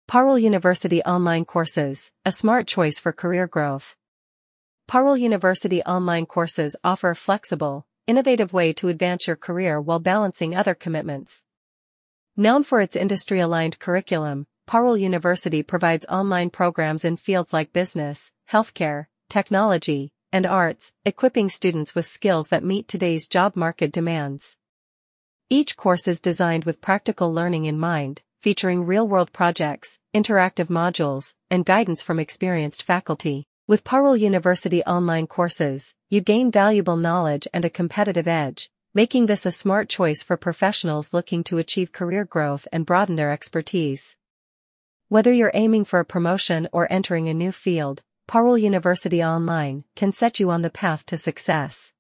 Parul University Online Courses, a smart choice for career growth. Parul University online courses offer a flexible, innovative way to advance your career while balancing other commitments. Known for its industry-aligned curriculum, Parul University provides online programs in fields like business, healthcare, technology, and arts, equipping students with skills that meet today's job market demands. Each course is designed with practical learning in mind, featuring real-world projects, interactive modules, and guidance from experienced faculty. With Parul University online courses, you gain valuable knowledge and a competitive edge, making this a smart choice for professionals looking to achieve career growth and broaden their expertise. Whether you're aiming for a promotion or entering a new field, Parul University Online can set you on the path to success.